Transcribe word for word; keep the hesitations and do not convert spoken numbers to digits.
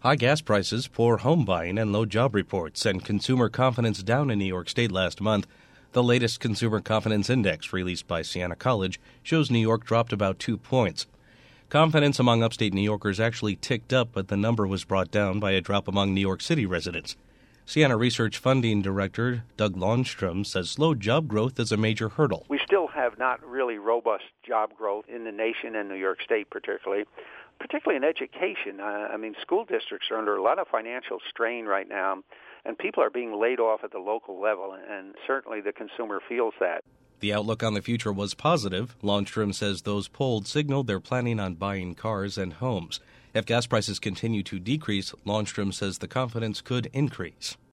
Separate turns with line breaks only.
High gas prices, poor home buying, and low job reports sent consumer confidence down in New York State last month. The latest Consumer Confidence Index, released by Siena College, shows New York dropped about two points. Confidence among upstate New Yorkers actually ticked up, but the number was brought down by a drop among New York City residents. Siena Research Funding Director Doug Lawnstrom says slow job growth is a major hurdle.
We still have not really robust job growth in the nation and New York State particularly, particularly in education. Uh, I mean, school districts are under a lot of financial strain right now, and people are being laid off at the local level, and certainly the consumer feels that.
The outlook on the future was positive. Lawnstrom says those polled signaled they're planning on buying cars and homes. If gas prices continue to decrease, Lawnstrom says the confidence could increase.